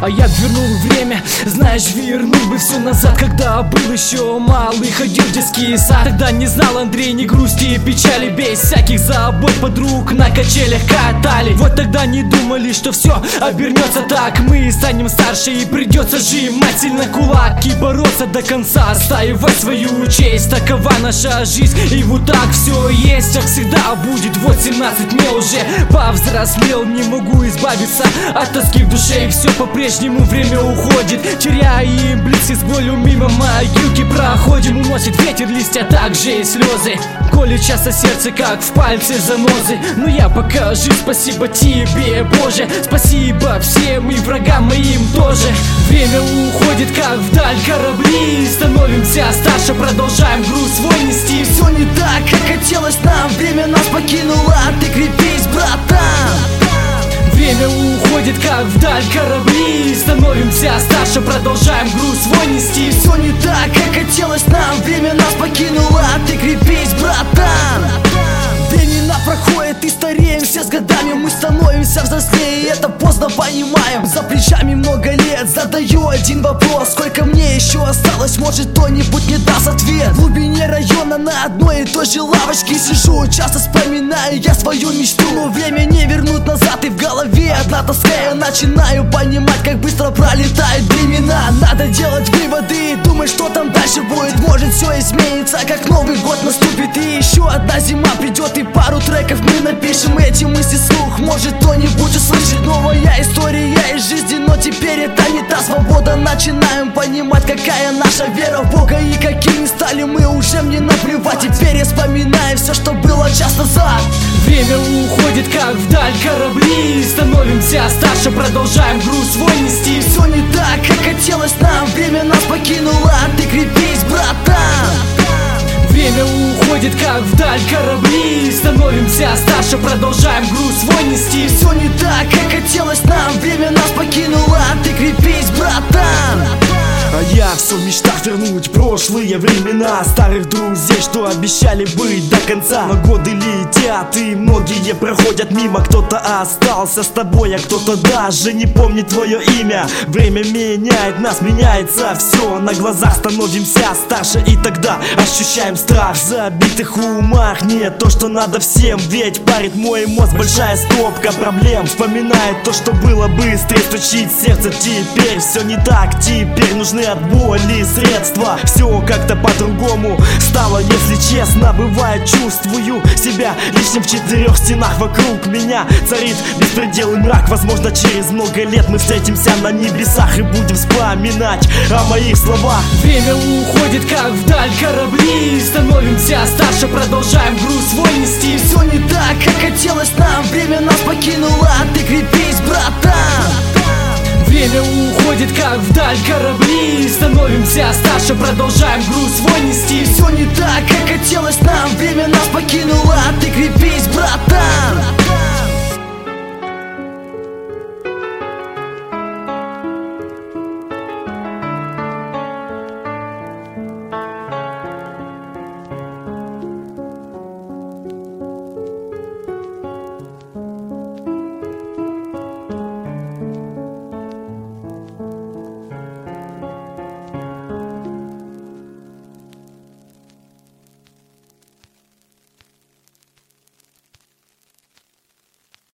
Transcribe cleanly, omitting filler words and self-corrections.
А я вернул время, знаешь, вернул бы все назад, когда был еще малый, ходил в детский сад. Тогда не знал Андрей ни грусти и печали, без всяких забот подруг на качелях катали. Вот тогда не думали, что все обернется так. Мы станем старше и придется сжимать сильно кулак и бороться до конца, отстаивать свою честь. Такова наша жизнь, и вот так все есть, как всегда будет. Вот 17 мне уже повзрослел, не могу избавиться от тоски в душе, и все по-прежнему время уходит, теряем близких с болью, мимо могилки проходим. Уносит ветер листья, также и слезы, колет часто сердце, как в пальце занозы. Но я покажу, спасибо тебе, Боже, спасибо всем и врагам моим тоже. Время уходит, как вдаль корабли, становимся старше, продолжаем груз свой нести. Все не так, как хотелось нам, время нас покинуло, ты крепись, братан. Время уходит, как вдаль корабли, становимся старше, продолжаем груз свой нести. Все не так, как хотелось нам, время нас покинуло, ты крепись, братан. Времена проходят и стареем все с годами, мы становимся взрослее, и это поздно понимаем. За плечами много лет, задаю один вопрос: сколько мне еще осталось, может кто-нибудь мне даст ответ. В глубине района на одной и той же лавочке сижу, часто вспоминаю я свою мечту, но время не вернуть назад, и в голове одна тоска. Я начинаю понимать, как быстро пролетают времена. Надо делать выводы и думать, что там дальше будет. Может все изменится, как Новый год наступит, и еще одна зима придет, и пару треков мы напишем эти мысли вслух. Может кто-нибудь услышит новая история из жизни, но теперь это не та свобода. Начинаем понимать, какая наша вера в Бога, и какими стали мы уже мне наплевать. Теперь я вспоминаю все, что было час назад. Время уходит, как вдаль корабли, становимся старше, продолжаем груз свой нести. Все не так, как хотелось нам, время нас покинуло, ты крепись, братан. Время уходит, как вдаль корабли, становимся старше, продолжаем груз свой нести. Все не так, как хотелось нам, время нас покинуло, ты крепись, братан. А я все в мечтах вернуть прошлые времена, старых друзей, что обещали быть до конца. Но годы летят и многие проходят мимо, кто-то остался с тобой, а кто-то даже не помнит твое имя. Время меняет нас, меняется все, на глазах становимся старше, и тогда ощущаем страх. В забитых умах нет то, что надо всем, ведь парит мой мозг большая стопка проблем. Вспоминает то, что было, быстрее стучит сердце. Теперь все не так, теперь нужны от боли средства. Все как-то по-другому стало, если честно. Бывает, чувствую себя лишним в четырех стенах. Вокруг меня царит беспредел и мрак. Возможно, через много лет мы встретимся на небесах и будем вспоминать о моих словах. Время уходит, как вдаль корабли, становимся старше, продолжаем груз свой нести. Все не так, как хотелось нам, время нас покинуло, ты крепись, братан. Время уходит, как вдаль корабли, становимся старше, продолжаем груз свой нести. Все не так, как хотелось нам, время